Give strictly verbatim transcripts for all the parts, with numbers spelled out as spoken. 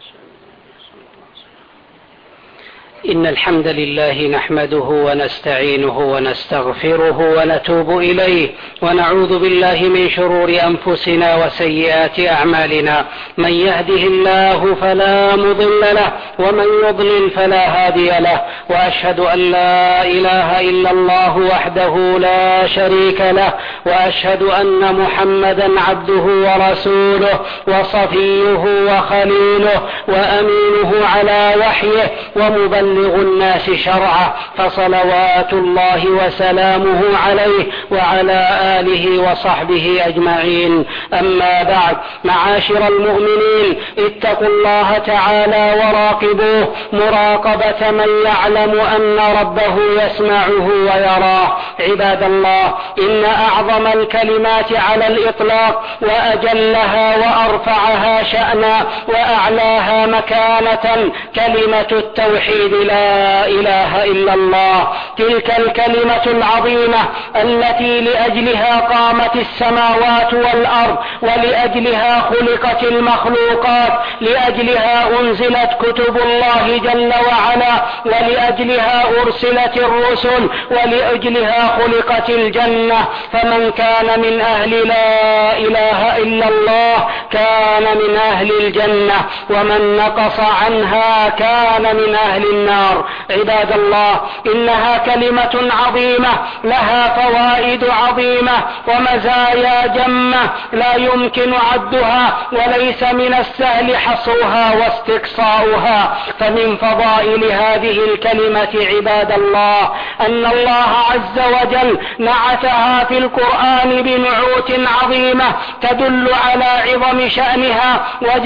إن الحمد لله نحمده ونستعينه ونستغفره ونتوب إليه ونعوذ بالله من شرور أنفسنا وسيئات أعمالنا. من يهده الله فلا مضل له ومن يضلل فلا هادي له، وأشهد أن لا إله إلا الله وحده لا شريك له، وأشهد أن محمدا عبده ورسوله وصفيه وخليله وأمينه على وحيه ومبلغ الناس شرعه، فصلوات الله وسلامه عليه وعلى آله وصحبه أجمعين. أما بعد، معاشر المؤمنين، اتقوا الله تعالى وراقبوه مراقبة من يعلم أن ربه يسمعه ويراه. عباد الله، إن أعظم الكلمات على الإطلاق وأجلها وأرفعها شأنا وأعلاها مكانة كلمة التوحيد لا إله إلا الله، تلك الكلمة العظيمة التي لأجلها قامت السماوات والأرض، ولأجلها خلقت المخلوقات، لأجلها أنزلت كتب الله جل وعلا، ولأجلها أرسلت الرسل، ولأجلها خلقت الجنة. فمن كان من أهل لا إله إلا الله كان من أهل الجنة، ومن نقص عنها كان من أهل النار. عباد الله، إنها كلمة عظيمة لها فوائد عظيمة ومزايا جمة لا يمكن عدها، وليس من السهل حصرها واستقصاؤها. فمن فضائل هذه الكلمة عباد الله أن الله عز وجل نعتها في القرآن بنعوت عظيمة تدل على عظم شأنها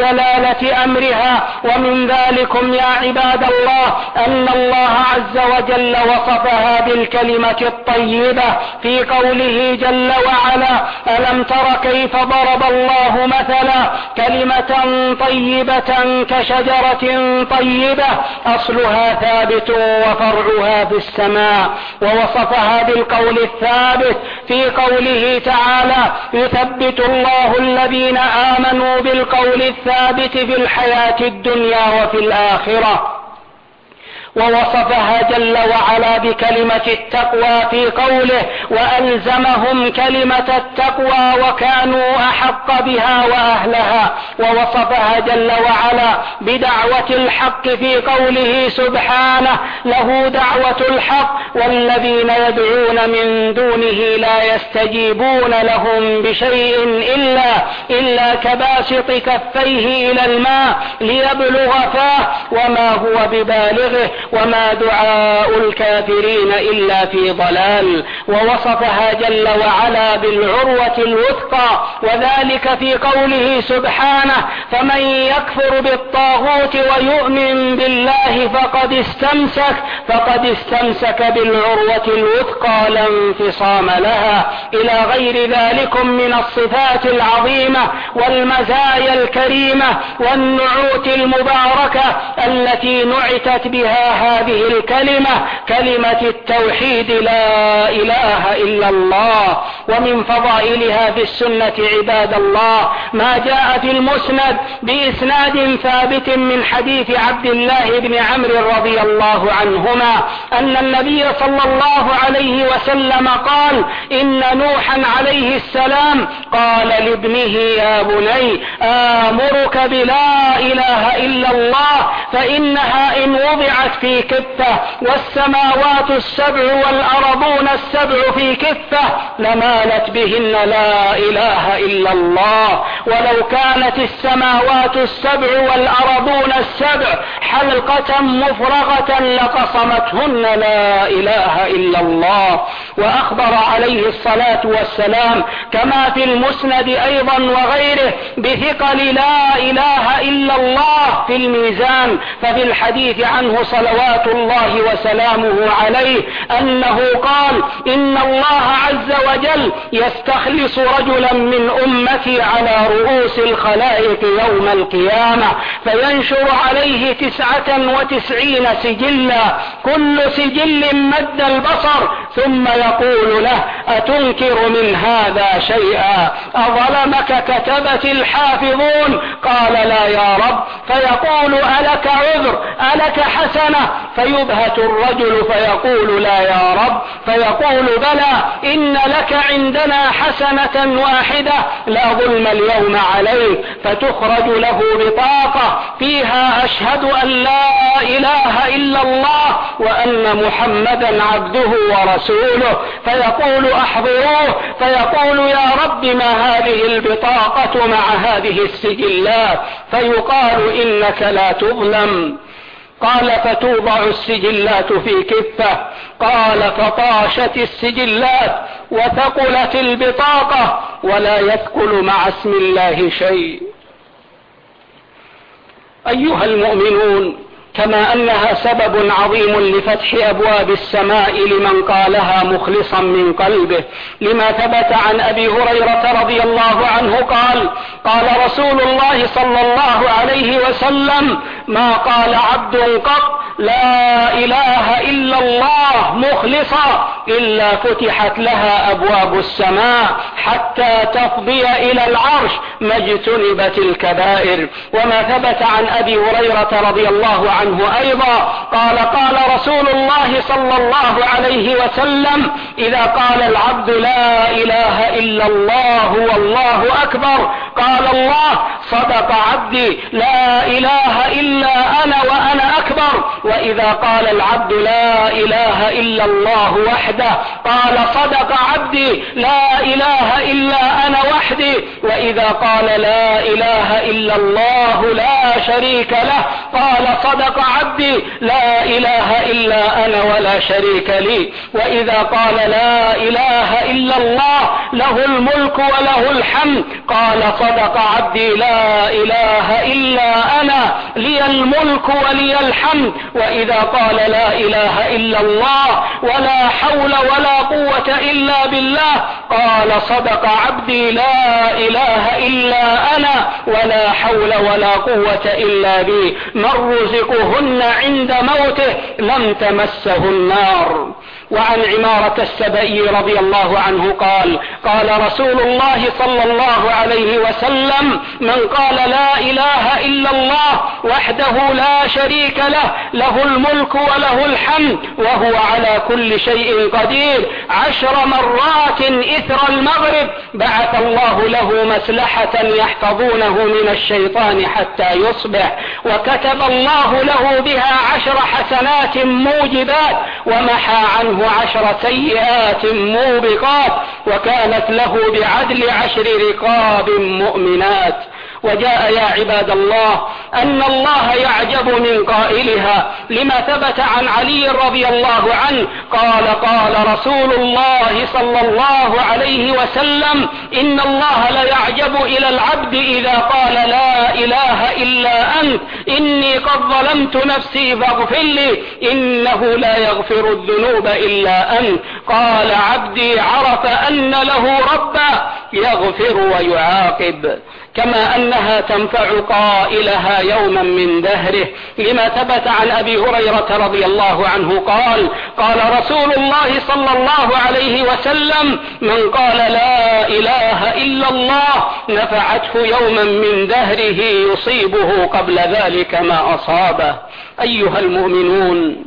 وجلالة أمرها. ومن ذلكم يا عباد الله أن الله عز وجل وصفها بالكلمة الطيبة في قوله جل وعلا: ألم تر كيف ضرب الله مثلا كلمة طيبة كشجرة طيبة أصلها ثابت وفرعها في السماء. ووصفها بالقول الثابت في قوله تعالى: يثبت الله الذين آمنوا بالقول الثابت في الحياة الدنيا وفي الآخرة. ووصفها جل وعلا بكلمة التقوى في قوله: وألزمهم كلمة التقوى وكانوا أحق بها وأهلها. ووصفها جل وعلا بدعوة الحق في قوله سبحانه: له دعوة الحق والذين يدعون من دونه لا يستجيبون لهم بشيء إلا, إلا كباسط كفيه إلى الماء ليبلغ فاه وما هو ببالغه وما دعاء الكافرين إلا في ضلال. ووصفها جل وعلا بالعروة الوثقى، وذلك في قوله سبحانه: فمن يكفر بالطاغوت ويؤمن بالله فقد استمسك فقد استمسك بالعروة الوثقى لا انفصام لها، إلى غير ذلك من الصفات العظيمة والمزايا الكريمة والنعوت المباركة التي نعتت بها هذه الكلمة، كلمة التوحيد لا إله إلا الله. ومن فضائلها في السنة عباد الله ما جاء في المسند بإسناد ثابت من حديث عبد الله بن عمرو رضي الله عنهما أن النبي صلى الله عليه وسلم قال: إن نوحا عليه السلام قال لابنه: يا بني آمرك بلا إله إلا الله، فإنها إن وضعت في كفة والسماوات السبع والأرضون السبع في كفة لمالت بهن لا إله إلا الله، ولو كانت السماوات السبع والأرضون السبع حلقة مفرغة لقصمتهن لا إله إلا الله. وأخبر عليه الصلاة والسلام كما في المسند أيضا وغيره بثقل لا إله إلا الله في الميزان. ففي الحديث عنه صلوات الله وسلامه عليه أنه قال: إن الله عز وجل يستخلص رجلا من أمتي على رؤوس الخلائق يوم القيامة فينشر عليه تسعة وتسعين سجلا، كل سجل مد البصر، ثم يقول له: أتنكر من هذا شيئا؟ أظلمك كتبت الحق حافظون؟ قال لا يا رب. فيقول ألك عذر؟ ألك حسنة؟ فيبهت الرجل فيقول لا يا رب. فيقول بلى، إن لك عندنا حسنة واحدة لا ظلم اليوم عليك. فتخرج له بطاقة فيها أشهد أن لا إله إلا الله وأن محمدا عبده ورسوله. فيقول أحضروه. فيقول يا رب ما هذه البطاقة مع هذه السجلات؟ فيقال إنك لا تظلم. قال فتوضع السجلات في كفة. قال فطاشت السجلات وثقلت البطاقة ولا يثقل مع اسم الله شيء. أيها المؤمنون، كما أنها سبب عظيم لفتح أبواب السماء لمن قالها مخلصا من قلبه، لما ثبت عن أبي هريرة رضي الله عنه قال: قال رسول الله صلى الله عليه وسلم: ما قال عبد قط لا إله إلا الله مخلصا إلا فتحت لها أبواب السماء حتى تفضي إلى العرش ما اجتنبت الكبائر. وما ثبت عن أبي هريرة رضي الله عنه أيضا قال: قال رسول الله صلى الله عليه وسلم: إذا قال العبد لا إله إلا الله والله أكبر قال الله: صدق عبدي لا إله إلا أنا وأنا أكبر. وإذا قال العبد لا إله إلا الله وحده قال: صدق عبدي لا إله إلا أنا وحدي. وإذا قال لا إله إلا الله لا شريك له قال: صدق عبدي لا إله إلا أنا ولا شريك لي. وإذا قال لا إله إلا الله له الملك وله الحمد قال: صدق عبدي لا إله إلا أنا لي الملك ولي الحمد. وإذا قال لا إله إلا الله ولا حول ولا قوة إلا بالله قال: صدق عبدي لا إله إلا أنا ولا حول ولا قوة إلا بي. من رزقهن عند موته لم تمسه النار. وعن عمارة السبئي رضي الله عنه قال: قال رسول الله صلى الله عليه وسلم: من قال لا إله إلا الله وحده لا شريك له له الملك وله الحمد وهو على كل شيء قدير عشر مرات إثر المغرب بعث الله له مسلحة يحفظونه من الشيطان حتى يصبح، وكتب الله له بها عشر حسنات موجبات ومحى عنه عشر سيئات موبقات، وكانت له بعدل عشر رقاب مؤمنات. وجاء يا عباد الله أن الله يعجب من قائلها، لما ثبت عن علي رضي الله عنه قال: قال رسول الله صلى الله عليه وسلم: إن الله ليعجب إلى العبد إذا قال لا إله إلا أنت إني قد ظلمت نفسي فاغفر لي إنه لا يغفر الذنوب إلا أنت. قال: عبدي عرف أن له ربا يغفر ويعاقب. كما أنها تنفع قائلها يوما من دهره، لما ثبت عن أبي هريرة رضي الله عنه قال: قال رسول الله صلى الله عليه وسلم: من قال لا إله إلا الله نفعته يوما من دهره يصيبه قبل ذلك ما أصابه. أيها المؤمنون،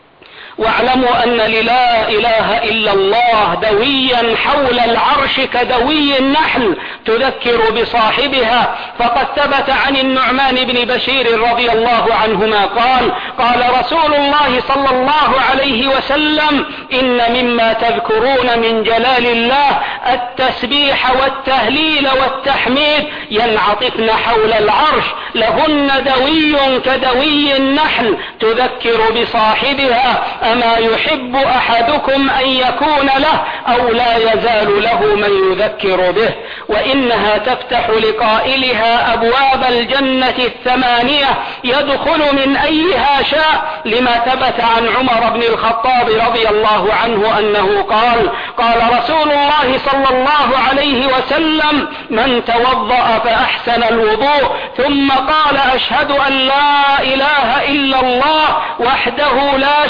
واعلموا أن للا إله إلا الله دويا حول العرش كدوي النحل تذكر بصاحبها. فقد ثبت عن النعمان بن بشير رضي الله عنهما قال: قال رسول الله صلى الله عليه وسلم: إن مما تذكرون من جلال الله التسبيح والتهليل والتحميد ينعطفن حول العرش لهن دوي كدوي النحل تذكر بصاحبها. أما يحب أحدكم أن يكون له أو لا يزال له من يذكر به. وإنها تفتح لقائلها أبواب الجنة الثمانية يدخل من أيها شاء، لما ثبت عن عمر بن الخطاب رضي الله عنه أنه قال: قال رسول الله صلى الله عليه وسلم: من توضأ فأحسن الوضوء ثم قال: أشهد أن لا إله إلا الله وحده لا شريك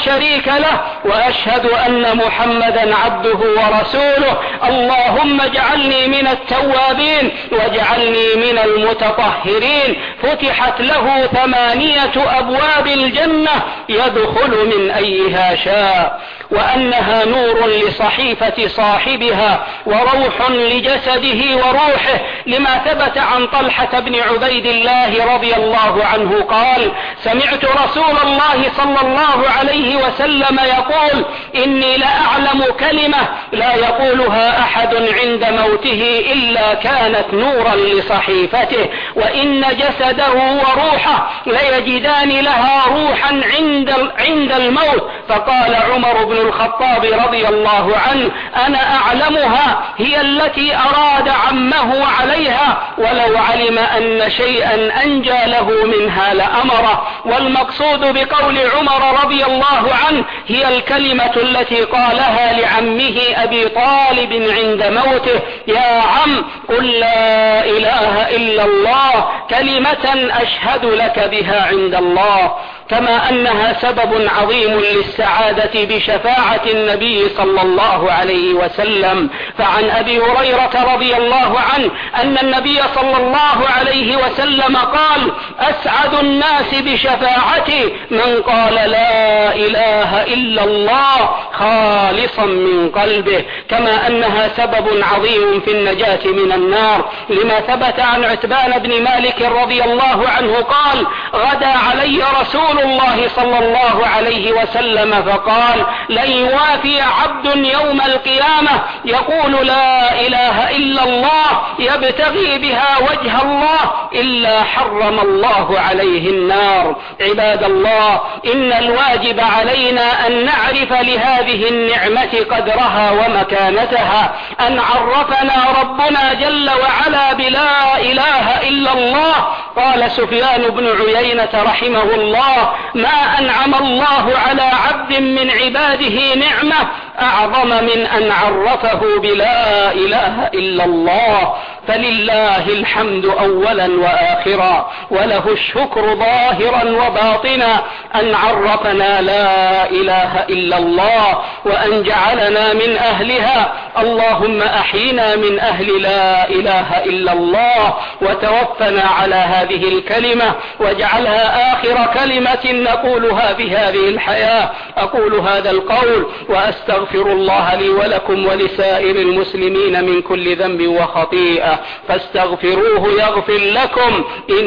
شريك له، وأشهد أن محمدا عبده ورسوله. اللهم اجعلني من التوابين واجعلني من المتطهرين. فتحت له ثمانية أبواب الجنة يدخل من أيها شاء، وأنها نور لصحيفة صاحبها وروح لجسده وروحه، لما ثبت عن طلحة بن عبيد الله رضي الله عنه قال: سمعت رسول الله صلى الله عليه وسلم يقول: إني لأعلم كلمة لا يقولها أحد عند موته إلا كانت نورا لصحيفته، وإن جسده وروحه ليجدان لها روحا عند عند الموت. فقال عمر بن الخطاب رضي الله عنه: أنا أعلمها، هي التي أراد عمه عليها، ولو علم أن شيئا أنجى له منها لأمره. والمقصود بقول عمر رضي الله عنه هي الكلمة التي قالها لعمه أبي طالب عند موته: يا عم قل لا إله إلا الله، كلمة أشهد لك بها عند الله. كما أنها سبب عظيم للسعادة بشفاعة النبي صلى الله عليه وسلم. فعن أبي هريرة رضي الله عنه أن النبي صلى الله عليه وسلم قال: أسعد الناس بشفاعتي من قال لا إله إلا الله خالصا من قلبه. كما أنها سبب عظيم في النجاة من النار، لما ثبت عن عتبان بن مالك رضي الله عنه قال: غدا علي رسول الله صلى الله عليه وسلم فقال: لن يوافي عبد يوم القيامة يقول لا إله إلا الله يبتغي بها وجه الله إلا حرم الله عليه النار. عباد الله، إن الواجب علينا أن نعرف لهذه النعمة قدرها ومكانتها، أن عرفنا ربنا جل وعلا بلا إله إلا الله. قال سفيان بن عيينة رحمه الله: ما أنعم الله على عبد من عباده نعمة أعظم من أن عرفه بلا إله إلا الله. فلله الحمد أولا وآخرا، وله الشكر ظاهرا وباطنا أن عرفنا لا إله إلا الله وأن جعلنا من أهلها. اللهم أحينا من أهل لا إله إلا الله، وتوفنا على هذه الكلمة، واجعلها آخر كلمة نقولها بهذه الحياة. أقول هذا القول وأستغفر الله لي ولكم ولسائر المسلمين من كل ذنب وخطيئة، فاستغفروه يغفر لكم،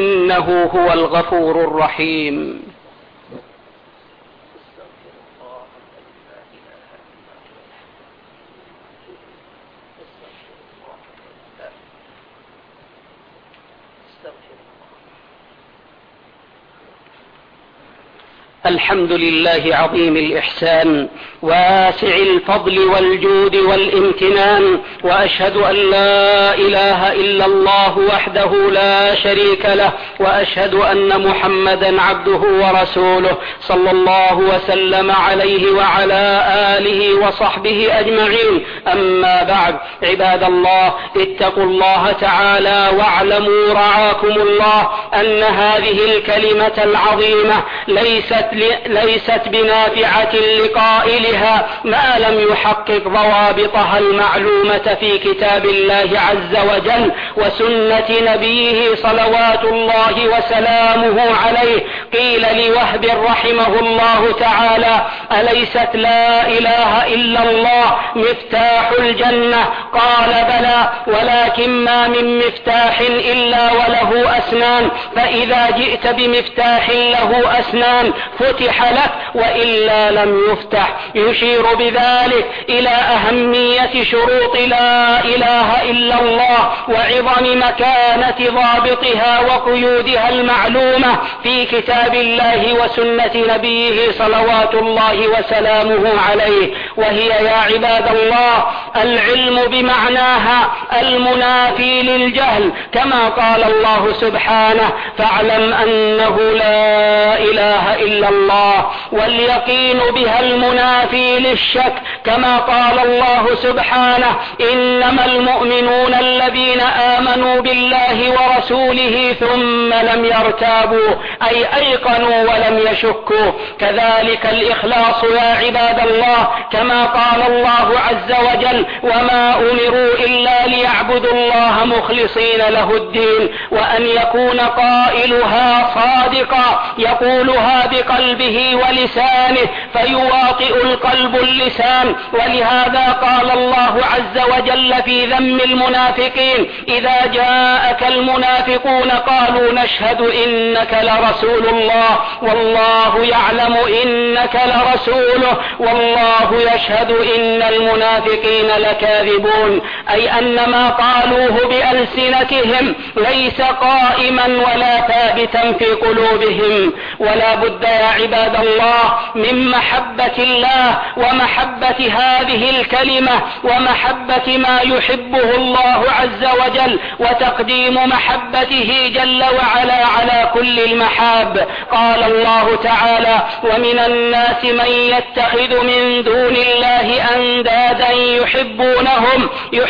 إنه هو الغفور الرحيم. الحمد لله عظيم الإحسان واسع الفضل والجود والامتنان، وأشهد أن لا إله إلا الله وحده لا شريك له، وأشهد أن محمدا عبده ورسوله صلى الله وسلم عليه وعلى آله وصحبه أجمعين. أما بعد، عباد الله، اتقوا الله تعالى واعلموا رعاكم الله أن هذه الكلمة العظيمة ليست ليست بنافعة لقائلها ما لم يحقق ضوابطها المعلومة في كتاب الله عز وجل وسنة نبيه صلوات الله وسلامه عليه. قيل لوهب رحمه الله تعالى: أليست لا إله إلا الله مفتاح الجنة؟ قال: بلى، ولكن ما من مفتاح إلا وله أسنان، فإذا جئت بمفتاح له أسنان فتح لك، وإلا لم يفتح. يشير بذلك إلى أهمية شروط لا إله إلا الله وعظم مكانة ضابطها وقيودها المعلومة في كتاب الله وسنة نبيه صلوات الله وسلامه عليه. وهي يا عباد الله العلم بمعناها المنافي للجهل، كما قال الله سبحانه: فاعلم أنه لا إله إلا الله، واليقين بها المنافي للشك، كما قال الله سبحانه: إنما المؤمنون الذين آمنوا بالله ورسوله ثم لم يرتابوا، أي أيقنوا ولم يشكوا. كذلك الإخلاص يا عباد الله، كما قال الله عز وجل: وما أمروا إلا ليعبدوا الله مخلصين له الدين، وأن يكون قائلها صادقا يقولها بقلبه ولسانه فيواطئ القلب اللسان. ولهذا قال الله عز وجل في ذم المنافقين: إذا جاءك المنافقون قالوا نشهد إنك لرسول الله والله يعلم إنك لرسوله والله يشهد إن المنافقين لكاذبون، أي أن ما قالوه بألسنتهم ليس قائما ولا ثابتا في قلوبهم. ولا بد يا عباد الله من محبة الله ومحبة هذه الكلمة ومحبة ما يحبه الله عز وجل، وتقديم محبته جل وعلا على كل المحاب. قال الله تعالى: ومن الناس من يتخذ من دون الله أندادا يحبونهم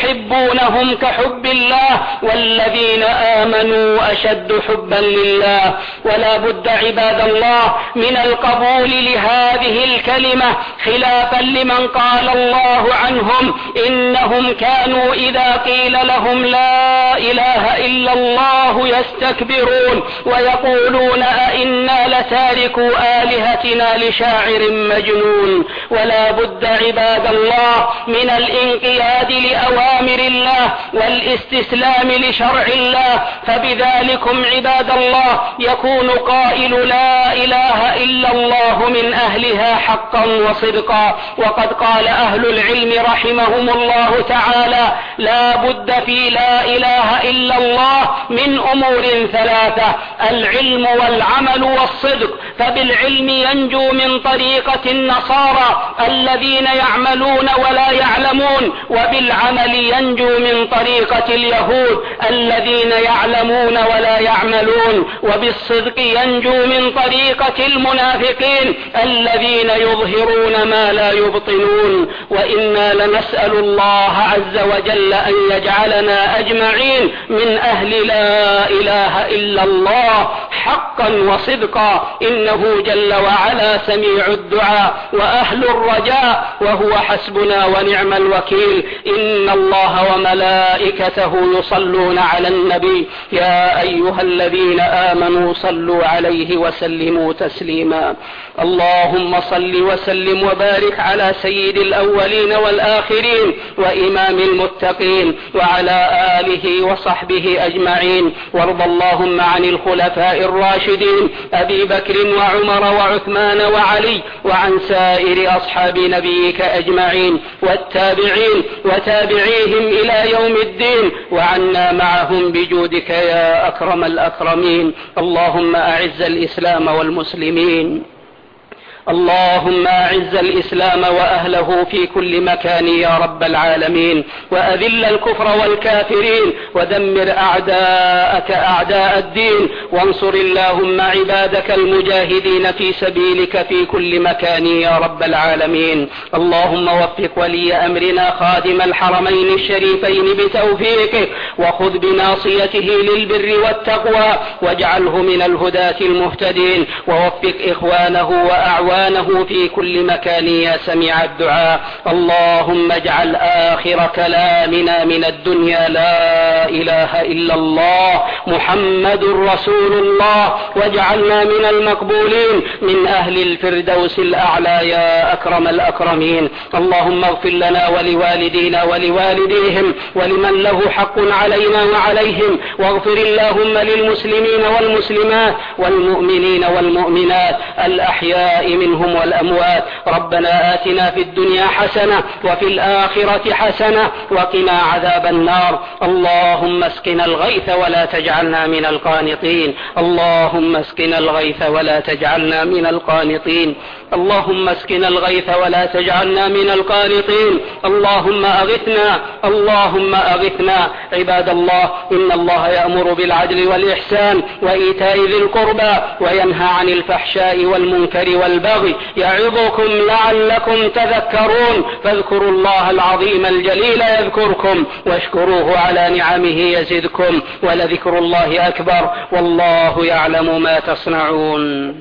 يحبونهم كحب الله والذين آمنوا أشد حبا لله. ولا بد عباد الله من القبول لهذه الكلمة، خلافا لمن قال الله عنهم: إنهم كانوا إذا قيل لهم لا إله إلا الله يستكبرون ويقولون أئنا لتاركوا آلهتنا لشاعر مجنون. ولا بد عباد الله من الانقياد لأوامر الله والاستسلام لشرع الله، فبذلكم عباد الله يكون قائل لا إله إلا الله من أهلها حقا وصدقا. وقد قال أهل العلم رحمهم الله تعالى: لا بد في لا إله إلا الله من أمور ثلاثة: العلم والعمل والصدق. فبالعلم ينجو من طريقة النصارى الذين يعملون ولا يعلمون، وبالعمل ينجو من طريقة اليهود الذين يعلمون ولا يعملون، وبالصدق ينجو من طريقة المنافقين الذين يظهرون ما لا يبطنون. وإنا لنسأل الله عز وجل أن يجعلنا أجمعين من أهل لا إله إلا الله حقا وصدقا، إنه جل وعلا سميع الدعاء وأهل الرجاء، وهو حسبنا ونعم الوكيل. إن الله وملائكته يصلون على النبي، يا أيها الذين آمنوا صلوا عليه وسلموا تسليما. اللهم صل وسلم وبارك على سيد الأولين والآخرين وإمام المتقين وعلى آله وصحبه أجمعين. وارض اللهم عن الخلفاء الراشدين أبي بكر وعمر وعثمان وعلي، وعن سائر أصحاب نبيك أجمعين والتابعين وتابعيهم إلى يوم الدين، وعنا معهم بجودك يا أكرم الأكرمين. اللهم أعز الإسلام والمسلمين، اللهم أعز الإسلام وأهله في كل مكان يا رب العالمين، وأذل الكفر والكافرين، ودمر أعداءك أعداء الدين، وانصر اللهم عبادك المجاهدين في سبيلك في كل مكان يا رب العالمين. اللهم وفق ولي أمرنا خادم الحرمين الشريفين بتوفيقه، وخذ بناصيته للبر والتقوى، واجعله من الهداة المهتدين، ووفق إخوانه وأعوانه في كل مكان يا سميع الدعاء. اللهم اجعل آخر كلامنا من الدنيا لا إله إلا الله محمد رسول الله، واجعلنا من المقبولين من أهل الفردوس الأعلى يا أكرم الأكرمين. اللهم اغفر لنا ولوالدينا ولوالديهم ولمن له حق علينا وعليهم، واغفر اللهم للمسلمين والمسلمات والمؤمنين والمؤمنات الأحياء منهم والأموات. ربنا آتنا في الدنيا حسنة وفي الآخرة حسنة وقنا عذاب النار. اللهم اسقنا الغيث ولا تجعلنا من القانطين. اللهم اسقنا الغيث ولا تجعلنا من القانطين. اللهم اسقنا الغيث ولا تجعلنا من القانطين. اللهم أغثنا اللهم أغثنا. عباد الله، إن الله يأمر بالعدل والإحسان وإيتاء ذي القربى وينهى عن الفحشاء والمنكر والبغي يعظكم لعلكم تذكرون. فاذكروا الله العظيم الجليل يذكركم واشكروه على نعمه يزدكم ولذكر الله أكبر والله يعلم ما تصنعون.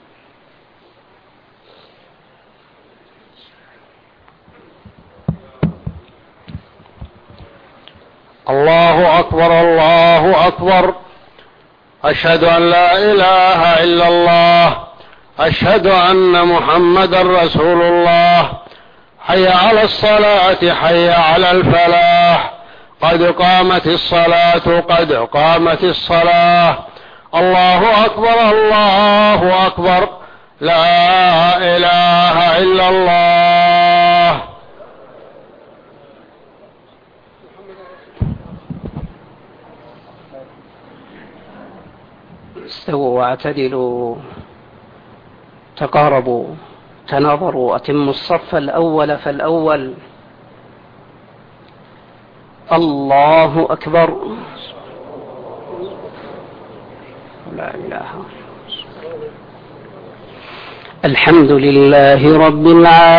الله أكبر الله أكبر. أشهد أن لا إله إلا الله. أشهد أن محمدا رسول الله. حي على الصلاة حي على الفلاح. قد قامت الصلاة قد قامت الصلاة. الله أكبر الله أكبر. لا إله إلا الله. استووا واعتدلوا تقاربوا تناظروا أتموا الصف الأول فالأول. الله أكبر. لا إله. الحمد لله رب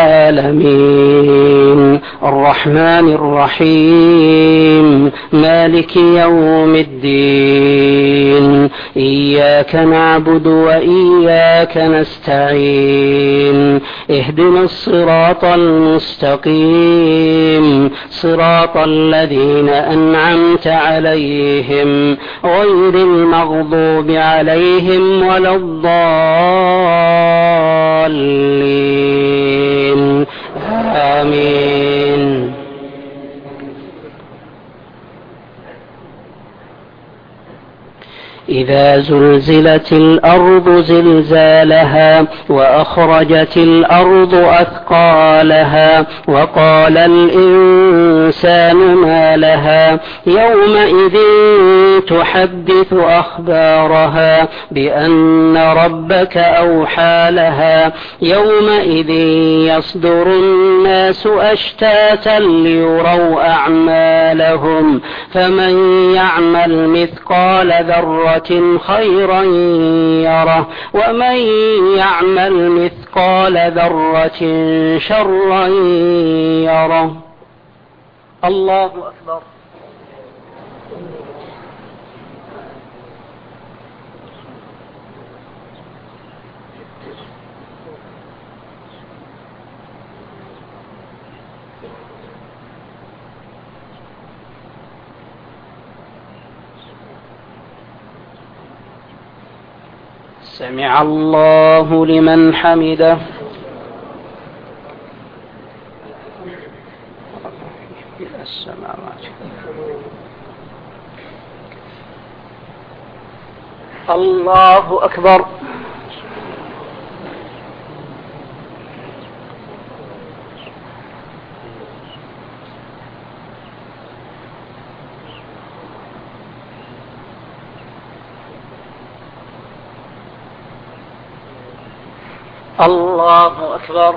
العالمين الرحمن الرحيم مالك يوم الدين. إياك نعبد وإياك نستعين. اهدنا الصراط المستقيم صراط الذين أنعمت عليهم غير المغضوب عليهم ولا الضالين. آمين. إذا زلزلت الأرض زلزالها وأخرجت الأرض أثقالها وقال الإنسان ما لها يومئذ تحدث أخبارها بأن ربك أوحى لها. يومئذ يصدر الناس أشتاتا ليروا أعمالهم فمن يعمل مثقال ذرة خيرا يره ومن يعمل مثقال ذرة شرا يره. الله أكبر. سمع الله لمن حمده. الله أكبر. الله أكبر.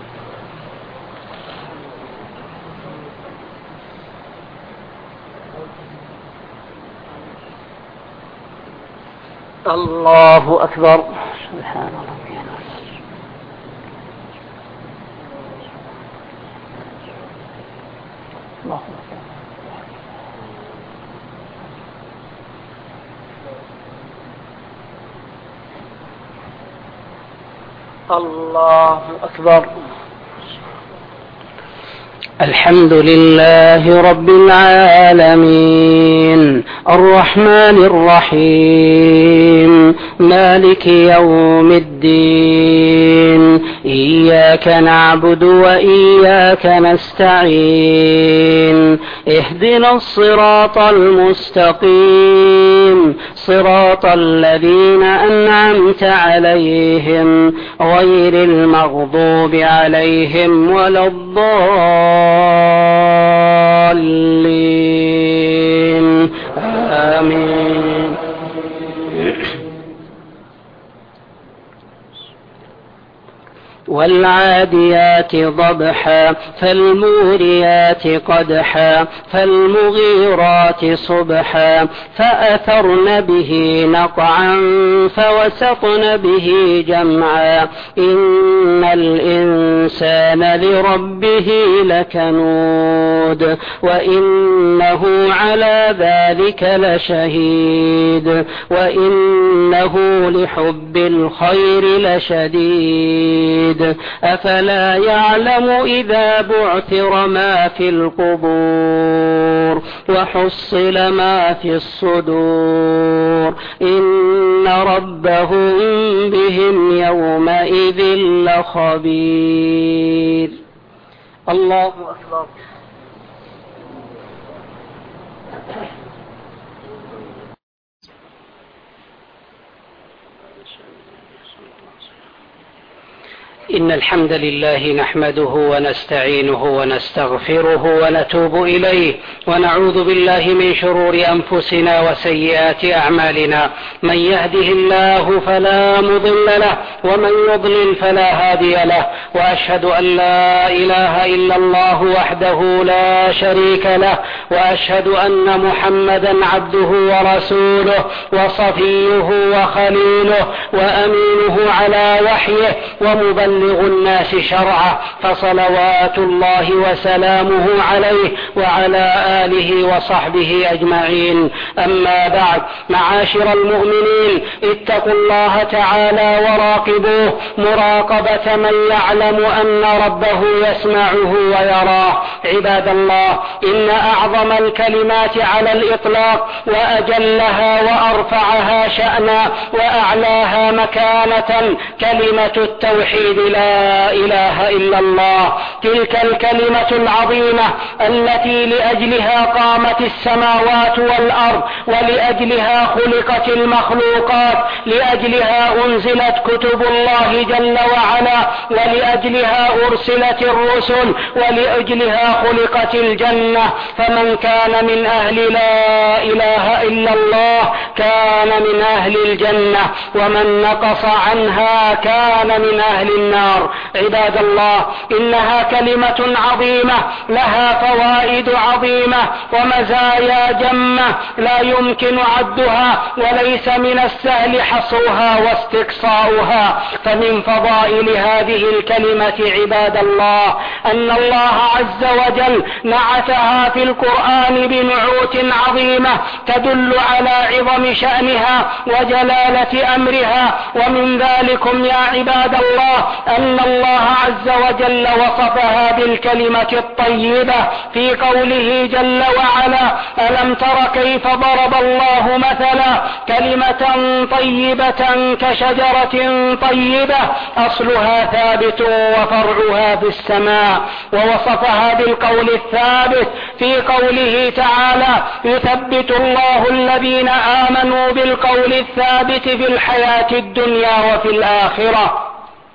الله أكبر. سبحان ربي. الله أكبر. الله أكبر. الحمد لله رب العالمين الرحمن الرحيم مالك يوم الدين. إياك نعبد وإياك نستعين. اهدنا الصراط المستقيم عليهم صراط الذين أنعمت عليهم غير المغضوب عليهم ولا الضالين آمين. والعاديات ضبحا فالموريات قدحا فالمغيرات صبحا فأثرن به نقعا فوسطن به جمعا إن الإنسان لربه لكنود وإنه على ذلك لشهيد وإنه لحب الخير لشديد أفلا يعلم إذا بعثر ما في القبور وحصل ما في الصدور إن ربهم بهم يومئذ لخبير. الله أكبر. إن الحمد لله نحمده ونستعينه ونستغفره ونتوب إليه ونعوذ بالله من شرور أنفسنا وسيئات أعمالنا من يهده الله فلا مضل له ومن يضلل فلا هادي له وأشهد أن لا إله إلا الله وحده لا شريك له وأشهد أن محمدا عبده ورسوله وصفيه وخليله وأمينه على وحيه ومبلغ الناس شرعه فصلوات الله وسلامه عليه وعلى آله وصحبه أجمعين. أما بعد، معاشر المؤمنين، اتقوا الله تعالى وراقبوه مراقبة من يعلم أن ربه يسمعه ويراه. عباد الله، إن أعظم الكلمات على الإطلاق وأجلها وأرفعها شأنا وأعلاها مكانة كلمة التوحيد لا إله إلا الله. تلك الكلمة العظيمة التي لأجلها قامت السماوات والأرض ولأجلها خلقت المخلوقات، لأجلها أنزلت كتب الله جل وعلا، ولأجلها أرسلت الرسل، ولأجلها خلقت الجنة. فمن كان من أهل لا إله إلا الله كان من أهل الجنة، ومن نقص عنها كان من أهل النار. عباد الله، إنها كلمة عظيمة لها فوائد عظيمة ومزايا جمة لا يمكن عدها، وليس من السهل حصرها واستقصاؤها. فمن فضائل هذه الكلمة عباد الله أن الله عز وجل نعتها في القرآن بنعوت عظيمة تدل على عظم شأنها وجلالة أمرها. ومن ذلكم يا عباد الله أن الله عز وجل وصفها بالكلمة الطيبة في قوله جل وعلا: ألم تر كيف ضرب الله مثلا كلمة طيبة كشجرة طيبة أصلها ثابت وفرعها في السماء. ووصفها بالقول الثابت في قوله تعالى: يثبت الله الذين آمنوا بالقول الثابت في الحياة الدنيا وفي الآخرة.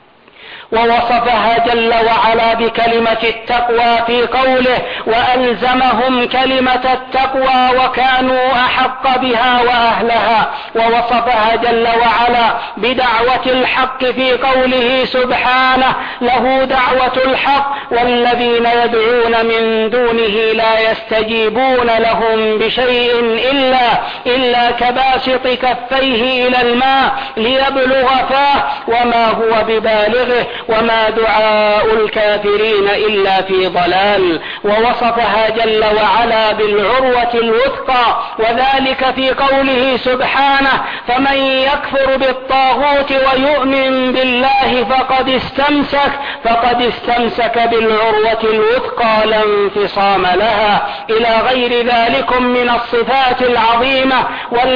ووصفها جل وعلا بكلمة التقوى في قوله: وألزمهم كلمة التقوى وكانوا أحق بها وأهلها. ووصفها جل وعلا بدعوة الحق في قوله سبحانه: له دعوة الحق والذين يدعون من دونه لا يستجيبون لهم بشيء إلا, إلا كباسط كفيه إلى الماء ليبلغ فاه وما هو ببالغه وما دعاء الكافرين إلا في ضلال. ووصفها جل وعلا بالعروة الوثقى، وذلك في قوله سبحانه: فمن يكفر بالطاغوت ويؤمن بالله فقد استمسك فقد استمسك بالعروة الوثقى لا انفصام لها، إلى غير ذلك من الصفات العظيمة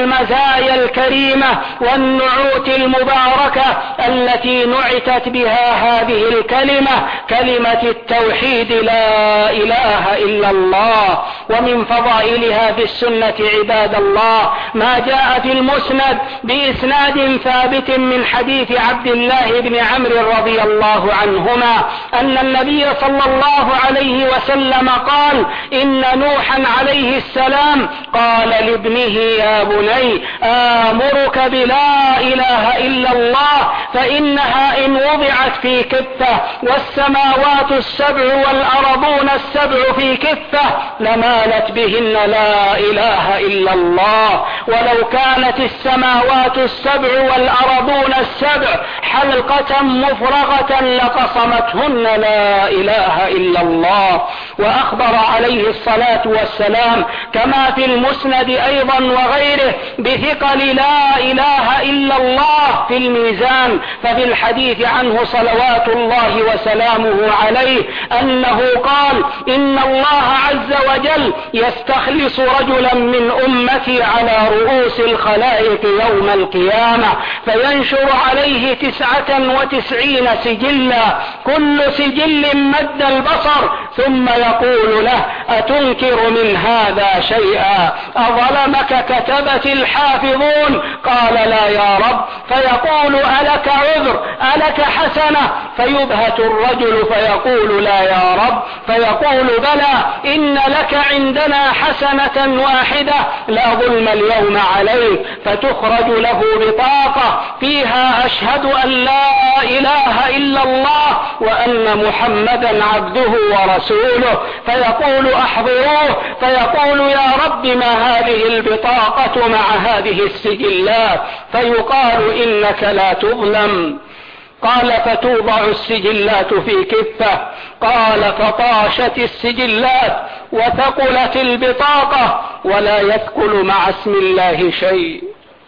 والمزايا الكريمة والنعوت المباركة التي نعتت بها هذه الكلمة، كلمة التوحيد لا إله إلا الله. ومن فضائلها في السنة عباد الله ما جاء في المسند بإسناد ثابت من حديث عبد الله بن عمرو رضي الله عنهما أن النبي صلى الله عليه وسلم قال: إن نوحا عليه السلام قال لابنه: يا بني آمرك بلا إله إلا الله، فإنها إن وضعت في كفة والسماوات السبع والأرضون السبع في كفة لمالت بهن لا إله إلا الله، ولو كانت السماوات السبع والأرضون السبع حلقة مفرغة لقصمتهن لا إله إلا الله. وأخبر عليه الصلاة والسلام كما في المسند أيضا وغيره بثقل لا إله إلا الله في الميزان. ففي الحديث عنه صلوات الله وسلامه عليه أنه قال: إن الله عز وجل يستخلص رجلا من أمتي على رؤوس الخلائق يوم القيامة فينشر عليه تسعة وتسعين سجلا، كل سجل مد البصر، ثم يقول له: أتنكر من هذا شيئا؟ أظلمك كتبة الحافظون؟ قال: لا يا رب. فيقول: ألك عذر؟ ألك حسنة؟ فيبهت الرجل فيقول: لا يا رب. فيقول: بلى، إن لك عندنا حسنة واحدة لا ظلم اليوم عليك. فتخرج له بطاقة فيها: أشهد أن لا إله إلا الله وأن محمدا عبده ورسوله. فيقول: أحضروه. فيقول: يا رب، ما هذه البطاقة مع هذه السجلات؟ فيقال: إنك لا تظلم. قال: فتوضع السجلات في كفة. قال: فطاشت السجلات وثقلت البطاقة ولا يثقل مع اسم الله شيء.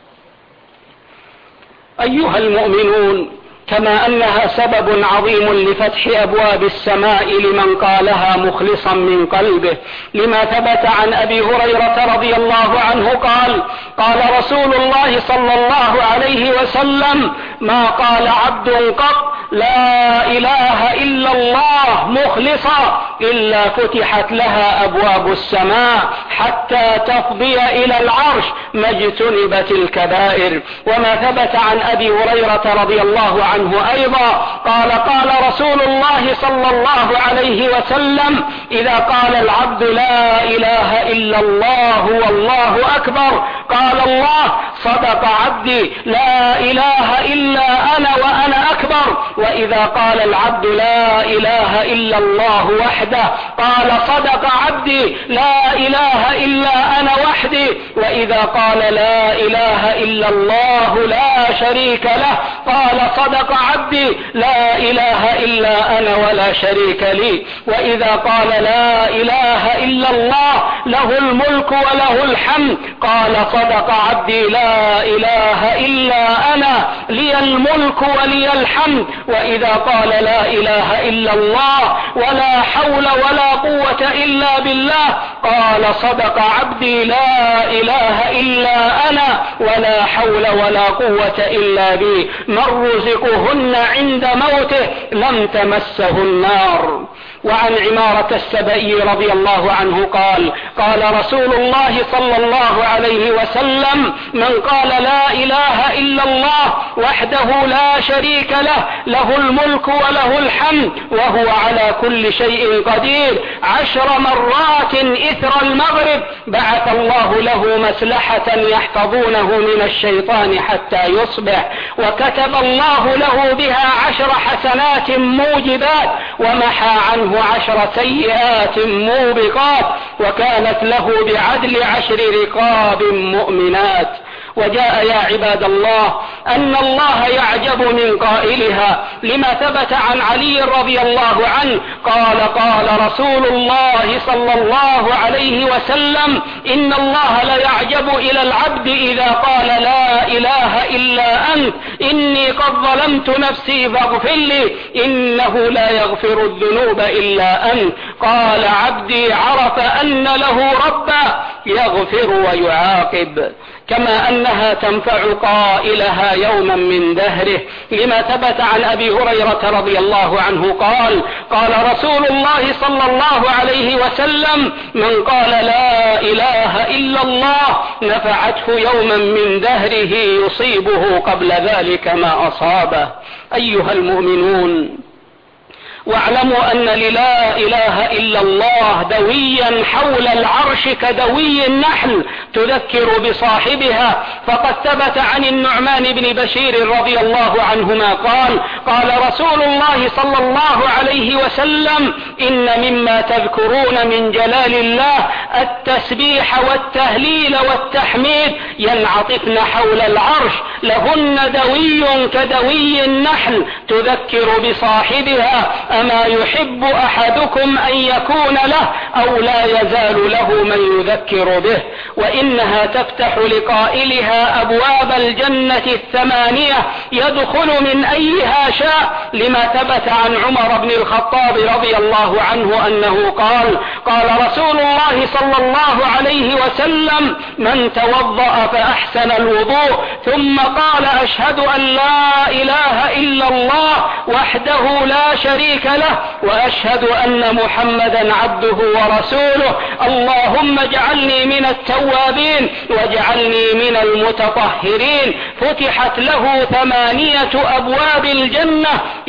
أيها المؤمنون، كما أنها سبب عظيم لفتح أبواب السماء لمن قالها مخلصا من قلبه، لما ثبت عن أبي هريرة رضي الله عنه قال: قال رسول الله صلى الله عليه وسلم: ما قال عبد قط لا إله إلا الله مخلصا إلا فتحت لها أبواب السماء حتى تفضي إلى العرش ما اجتنبت الكبائر. وما ثبت عن أبي هريرة رضي الله عنه أيضا قال: قال رسول الله صلى الله عليه وسلم: إذا قال العبد لا إله إلا الله والله أكبر قال الله: صدق عبدي، لا إله إلا أنا وأنا أكبر. وإذا قال العبد لا إله إلا الله وحده قال: صدق عبدي، لا إله إلا أنا وحدي. وإذا قال لا إله إلا الله لا شريك له قال: صدق عبدي، لا إله إلا أنا ولا شريك لي. وإذا قال لا إله إلا الله له الملك وله الحمد قال: صدق عبدي، لا إله إلا أنا لي الملك ولي الحمد. وإذا قال لا إله إلا الله ولا حول ولا قوة إلا بالله قال: صدق عبدي، لا إله إلا أنا ولا حول ولا قوة إلا بي. من رزقهن عند موته لم تمسه النار. وعن عمارة السبئي رضي الله عنه قال: قال رسول الله صلى الله عليه وسلم: من قال لا إله إلا الله وحده لا شريك له له الملك وله الحمد وهو على كل شيء قدير عشر مرات إثر المغرب بعث الله له مسلحة يحفظونه من الشيطان حتى يصبح، وكتب الله له بها عشر حسنات موجبات ومحى عنه عشر سيئات موبقات، وكانت له بعدل عشر رقاب مؤمنات. وجاء يا عباد الله أن الله يعجب من قائلها، لما ثبت عن علي رضي الله عنه قال: قال رسول الله صلى الله عليه وسلم: إن الله ليعجب إلى العبد إذا قال لا إله إلا أنت إني قد ظلمت نفسي فاغفر لي إنه لا يغفر الذنوب إلا أنت. قال: عبدي عرف أن له ربا يغفر ويعاقب. كما أنها تنفع قائلها يوما من دهره، لما ثبت عن أبي هريرة رضي الله عنه قال: قال رسول الله صلى الله عليه وسلم: من قال لا إله إلا الله نفعته يوما من دهره يصيبه قبل ذلك ما أصابه. أيها المؤمنون، واعلموا أن للا إله إلا الله دويا حول العرش كدوي النحل تذكر بصاحبها، فقد ثبت عن النعمان بن بشير رضي الله عنهما قال: قال رسول الله صلى الله عليه وسلم: إن مما تذكرون من جلال الله التسبيح والتهليل والتحميد ينعطفن حول العرش، لهن دوي كدوي النحل تذكر بصاحبها، أما يحب أحدكم أن يكون له أو لا يزال له من يذكر به. وإنها تفتح لقائلها أبواب الجنة الثمانية يدخل من أيها شاء، لما ثبت عن عمر بن الخطاب رضي الله عنه أنه قال: قال رسول الله صلى الله عليه وسلم: من توضأ فأحسن الوضوء ثم قال: أشهد أن لا إله إلا الله وحده لا شريك له وأشهد أن محمدا عبده ورسوله، اللهم اجعلني من التوابين واجعلني من المتطهرين، فتحت له ثمانية أبواب الجنة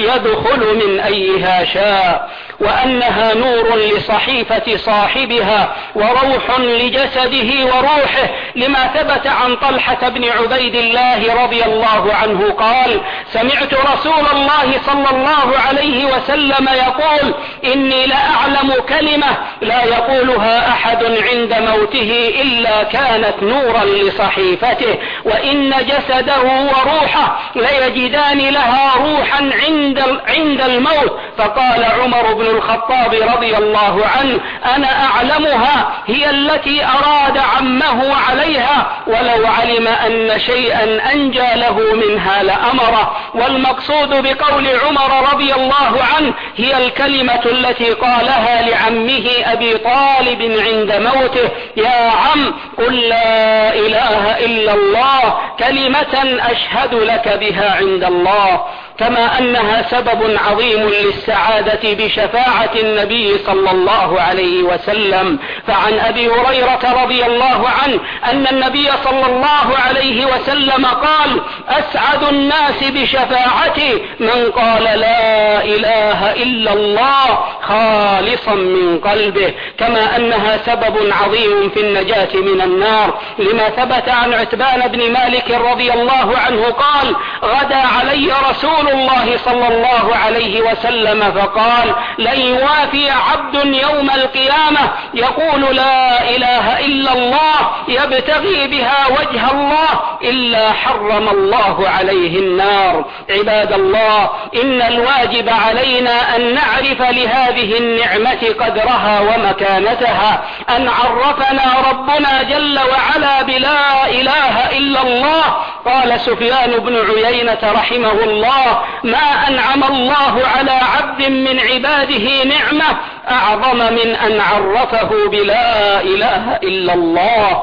يدخل من أيها شاء. وأنها نور لصحيفة صاحبها وروح لجسده وروحه، لما ثبت عن طلحة بن عبيد الله رضي الله عنه قال: سمعت رسول الله صلى الله عليه وسلم يقول: إني لأعلم كلمة لا يقولها أحد عند موته إلا كانت نورا لصحيفته، وإن جسده وروحه ليجدان لها روحا عند عند الموت. فقال عمر بن الخطاب رضي الله عنه: أنا أعلمها، هي التي أراد عمه عليها، ولو علم أن شيئا أنجى له منها لأمره. والمقصود بقول عمر رضي الله عنه هي الكلمة التي قالها لعمه أبي طالب عند موته: يا عم قل لا إله إلا الله، كلمة أشهد لك بها عند الله. كما أنها سبب عظيم للسعادة بشفاعة النبي صلى الله عليه وسلم. فعن أبي هريرة رضي الله عنه أن النبي صلى الله عليه وسلم قال: أسعد الناس بشفاعتي من قال لا إله إلا الله خالصا من قلبه. كما أنها سبب عظيم في النجاة من النار، لما ثبت عن عتبان بن مالك رضي الله عنه قال: غدا علي رسول الله صلى الله عليه وسلم فقال: لن يوافي عبد يوم القيامة يقول لا إله إلا الله يبتغي بها وجه الله إلا حرم الله عليه النار. عباد الله، إن الواجب علينا أن نعرف لهذه النعمة قدرها ومكانتها، أن عرفنا ربنا جل وعلا بلا إله إلا الله. قال سفيان بن عيينة رحمه الله: ما أنعم الله على عبد من عباده نعمة أعظم من أن عرفه بلا إله إلا الله.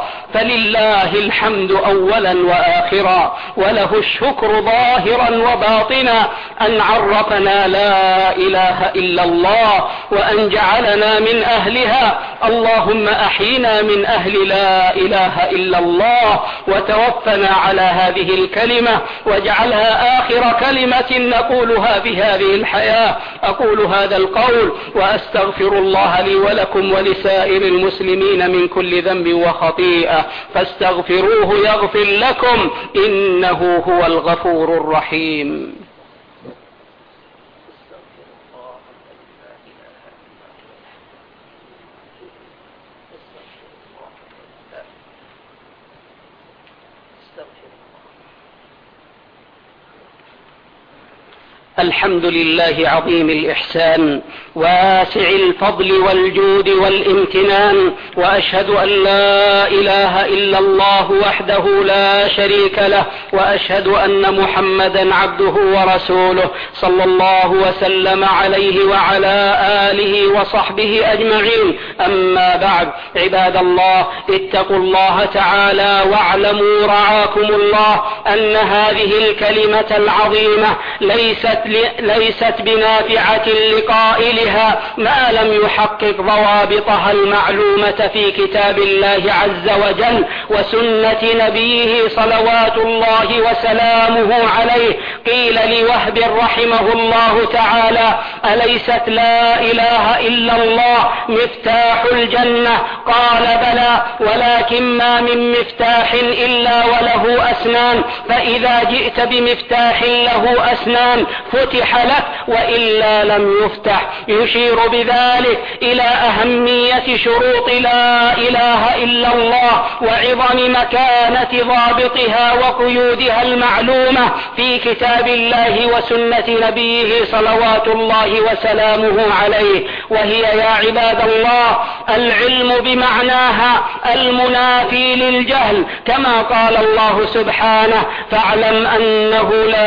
فلله الحمد أولا وآخرا، وله الشكر ظاهرا وباطنا أن عرفنا لا إله إلا الله وأن جعلنا من أهلها. اللهم أحينا من أهل لا إله إلا الله، وتوفنا على هذه الكلمة، واجعلها آخر كلمة نقولها بهذه الحياة. أقول هذا القول وأستغفر الله لي ولكم ولسائر المسلمين من كل ذنب وخطيئة، فاستغفروه يغفر لكم، إنه هو الغفور الرحيم. الحمد لله عظيم الإحسان واسع الفضل والجود والامتنان، وأشهد أن لا إله إلا الله وحده لا شريك له، وأشهد أن محمدا عبده ورسوله صلى الله وسلم عليه وعلى آله وصحبه أجمعين. أما بعد، عباد الله، اتقوا الله تعالى واعلموا رعاكم الله أن هذه الكلمة العظيمة ليست, ليست بنافعة لقائلها ما لم يحقق ضوابطها المعلومة في كتاب الله عز وجل وسنة نبيه صلوات الله وسلامه عليه. قيل لوهب رحمه الله تعالى: أليست لا إله إلا الله مفتاح الجنة؟ قال: بلى، ولكن ما من مفتاح إلا وله أسنان، فإذا جئت بمفتاح له أسنان فتح لك، وإلا لم يفتح. يشير بذلك إلى أهمية شروط لا إله إلا الله وعظم مكانة ضابطها وقيودها المعلومة في كتاب الله وسنة نبيه صلوات الله وسلامه عليه. وهي يا عباد الله العلم بمعناها المنافي للجهل، كما قال الله سبحانه: فاعلم أنه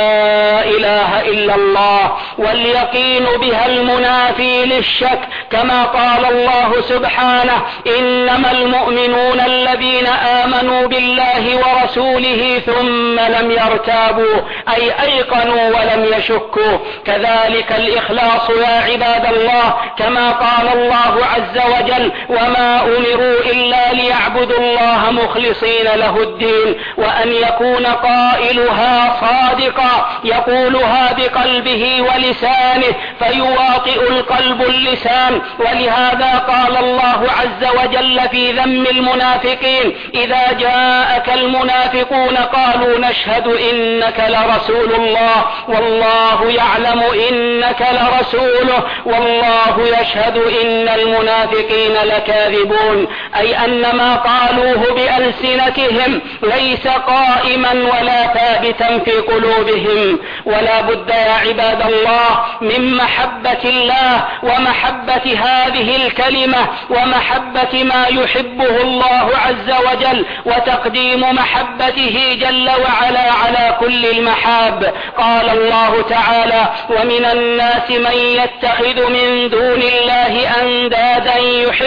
لا إله إلا الله. واليقين بها المنافي للشك، كما قال الله سبحانه: إنما المؤمنون الذين آمنوا بالله ورسوله ثم لم يرتابوا، أي أيقنوا ولم يشكوا. كذلك الإخلاص يا عباد الله، كما قال الله عز وجل: وما أمروا إلا ليعبدوا الله مخلصين له الدين، وأن يكون قائلها صادقا يقولها بقلبه ولسانه فيواطئ القلب اللسان. ولهذا قال الله عز وجل في ذم المنافقين: إذا جاءك المنافقون قالوا نشهد إنك لرسول الله والله يعلم إنك لرسوله والله يشهد إن المنافقين لكاذبون، أي أن ما قالوه بألسنتهم ليس قائما ولا ثابتا في قلوبهم. ولا بد يا عباد الله من محبة الله ومحبة هذه الكلمة ومحبة ما يحبه الله عز وجل، وتقديم محبته جل وعلا على كل المحاب. قال الله تعالى: ومن الناس من يتخذ من دون الله أندادا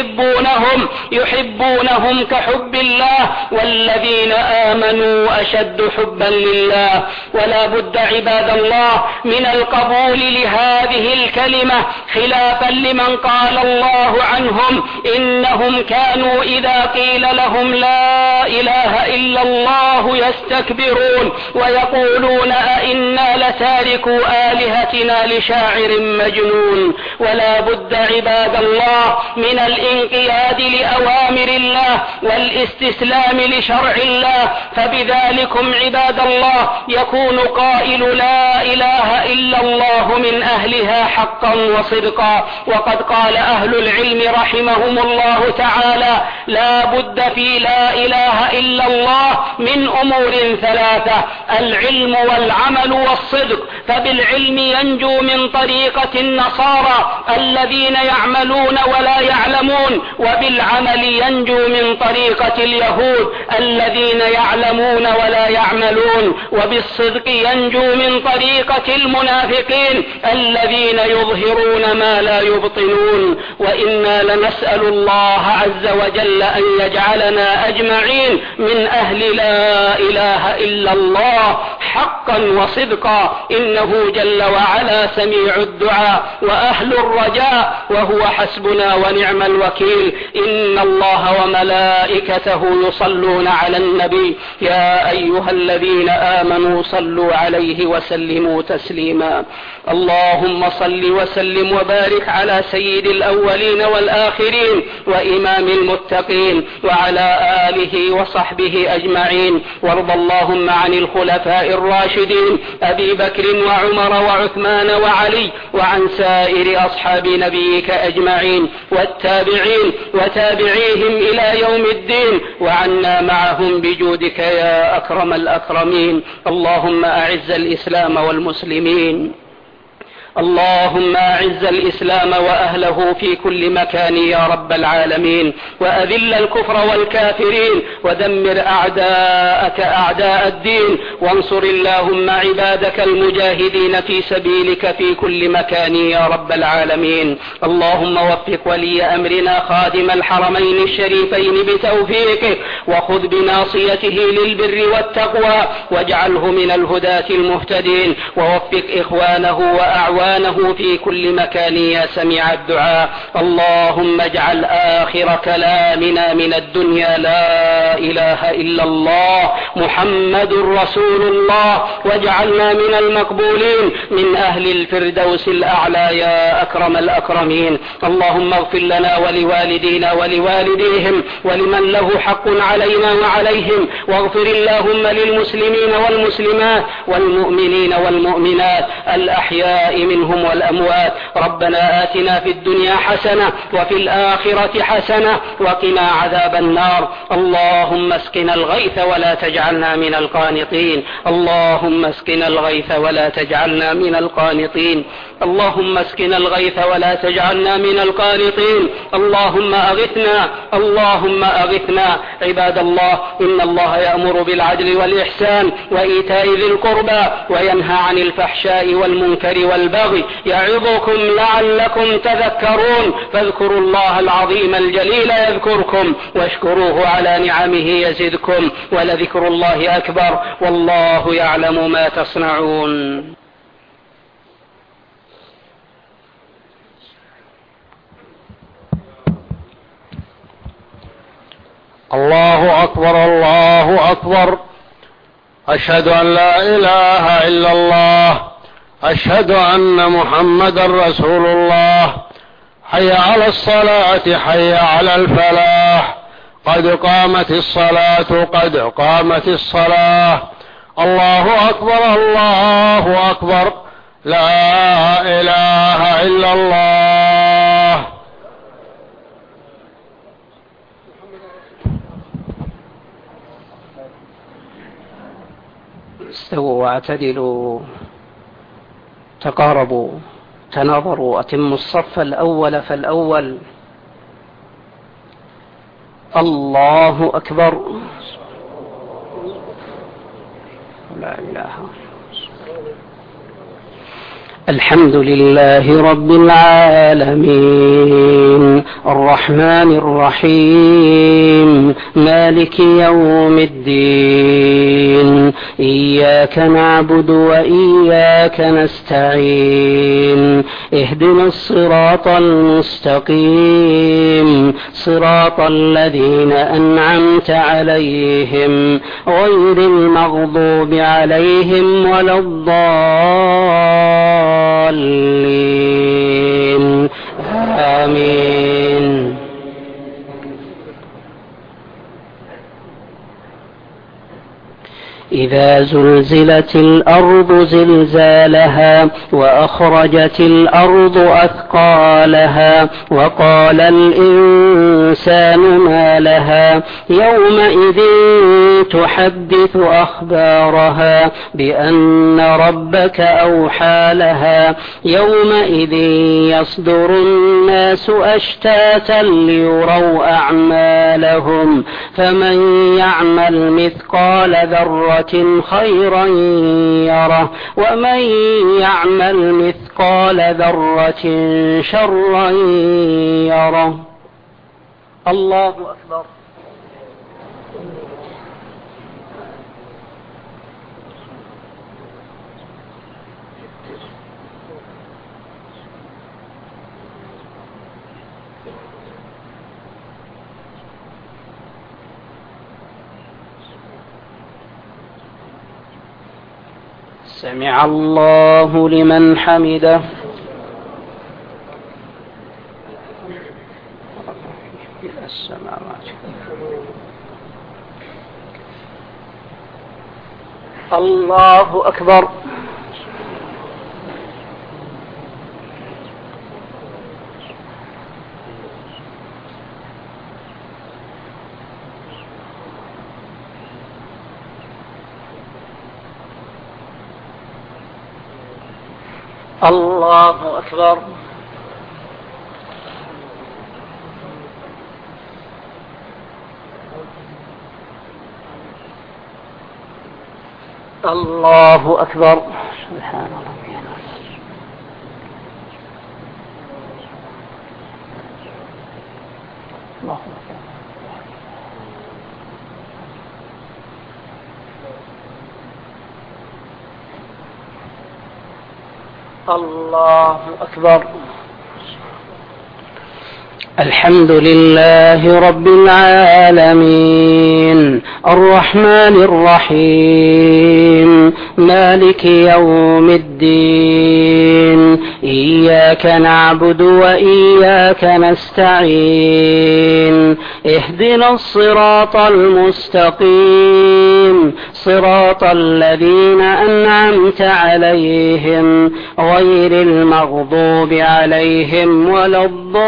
يحبونهم يحبونهم كحب الله والذين آمنوا أشد حبا لله. ولا بد عباد الله من القبول لهذه الكلمة، خلافا لمن قال الله عنهم: إنهم كانوا إذا قيل لهم لا إله إلا الله يستكبرون ويقولون أئنا لتاركو آلهتنا لشاعر مجنون. ولا بد عباد الله من الانقياد لأوامر الله والاستسلام لشرع الله، فبذلكم عباد الله يكون قائل لا إله إلا الله من أهلها حقا وصدقا. وقد قال أهل العلم رحمهم الله تعالى: لا بد في لا إله إلا الله من أمور ثلاثة: العلم والعمل والصدق. فبالعلم ينجو من طريقة النصارى الذين يعملون ولا يعلمون، وبالعمل ينجو من طريقة اليهود الذين يعلمون ولا يعملون، وبالصدق ينجو من طريقة المنافقين الذين يظهرون ما لا يبطنون. وإنا لنسأل الله عز وجل أن يجعلنا أجمعين من أهل لا إله إلا الله حقا وصدقا، إنه جل وعلا سميع الدعاء وأهل الرجاء، وهو حسبنا ونعم الوكيل. إن الله وملائكته يصلون على النبي يا أيها الذين آمنوا صلوا عليه وسلموا تسليما. اللهم صل وسلم وبارك على سيد الأولين والآخرين وإمام المتقين وعلى آله وصحبه أجمعين. وارض اللهم عن الخلفاء الراشدين أبي بكر وعمر وعثمان وعلي وعن سائر أصحاب نبيك أجمعين والتابعين وتابعيهم إلى يوم الدين، وعنا معهم بجودك يا أكرم الأكرمين. اللهم أعز الإسلام والمسلمين اللهم أعز الإسلام وأهله في كل مكان يا رب العالمين، وأذل الكفر والكافرين، ودمر أعداءك أعداء الدين، وانصر اللهم عبادك المجاهدين في سبيلك في كل مكان يا رب العالمين. اللهم وفق ولي أمرنا خادم الحرمين الشريفين بتوفيقه، وخذ بناصيته للبر والتقوى، واجعله من الهداة المهتدين، ووفق إخوانه وأعوانه في كل مكان يا سميع الدعاء. اللهم اجعل آخر كلامنا من الدنيا لا إله إلا الله محمد رسول الله، واجعلنا من المقبولين من أهل الفردوس الأعلى يا أكرم الأكرمين. اللهم اغفر لنا ولوالدينا ولوالديهم ولمن له حق علينا وعليهم، واغفر اللهم للمسلمين والمسلمات والمؤمنين والمؤمنات الأحياء منهم والأموات. ربنا آتنا في الدنيا حسنة وفي الآخرة حسنة وقنا عذاب النار. اللهم اسقنا الغيث ولا تجعلنا من القانطين. اللهم اسقنا الغيث ولا تجعلنا من القانطين. اللهم اسقنا الغيث ولا تجعلنا من القانطين. اللهم أغثنا اللهم أغثنا. عباد الله، إن الله يأمر بالعدل والإحسان وإيتاء ذي القربى وينهى عن الفحشاء والمنكر والبغي، يعظكم لعلكم تذكرون. فاذكروا الله العظيم الجليل يذكركم، واشكروه على نعمه يزدكم، ولذكر الله أكبر، والله يعلم ما تصنعون. الله أكبر الله أكبر. أشهد أن لا إله إلا الله. أشهد أن محمدا رسول الله. حي على الصلاة حي على الفلاح. قد قامت الصلاة قد قامت الصلاة. الله أكبر الله أكبر. لا إله إلا الله. استووا واعتدلوا، تقاربوا، تناظروا، أتموا الصف الأول فالأول. الله أكبر. لا إله. الحمد لله رب العالمين، الرحمن الرحيم، مالك يوم الدين، إياك نعبد وإياك نستعين، اهدنا الصراط المستقيم، صراط الذين أنعمت عليهم غير المغضوب عليهم ولا الضالين. آمين. إذا زلزلت الأرض زلزالها وأخرجت الأرض أثقالها وقال الإنسان ما لها يومئذ تحدث أخبارها بأن ربك أوحى لها يومئذ يصدر الناس أشتاتا ليروا أعمالهم فمن يعمل مثقال ذرة خيرا يره ومن يعمل مثقال ذرة شرا يره. الله أكبر. سمع الله لمن حمده. الله أكبر. الله أكبر. الله أكبر. سبحان الله. الله أكبر. الحمد لله رب العالمين الرحمن الرحيم مالك يوم الدين إياك نعبد وإياك نستعين اهدنا الصراط المستقيم صراط الذين أنعمت عليهم غير المغضوب عليهم ولا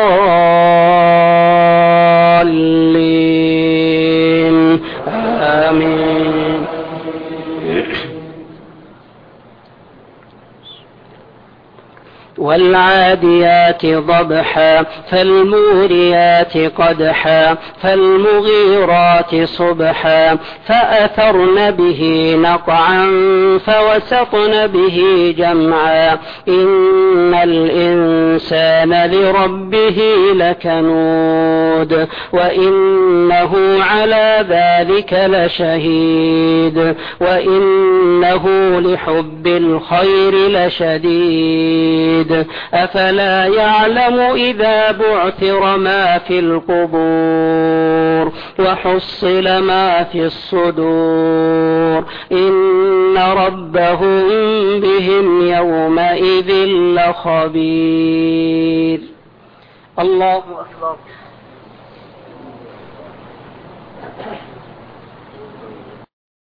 الضالين آمين. والعاديات ضبحا فالموريات قدحا فالمغيرات صبحا فأثرن به نقعا فوسطن به جمعا إن الإنسان لربه لكنود وإنه على ذلك لشهيد وإنه لحب الخير لشديد أفلا يعلم إذا بعثر ما في القبور وحصل ما في الصدور إن ربهم بهم يومئذ لخبير. الله أكبر.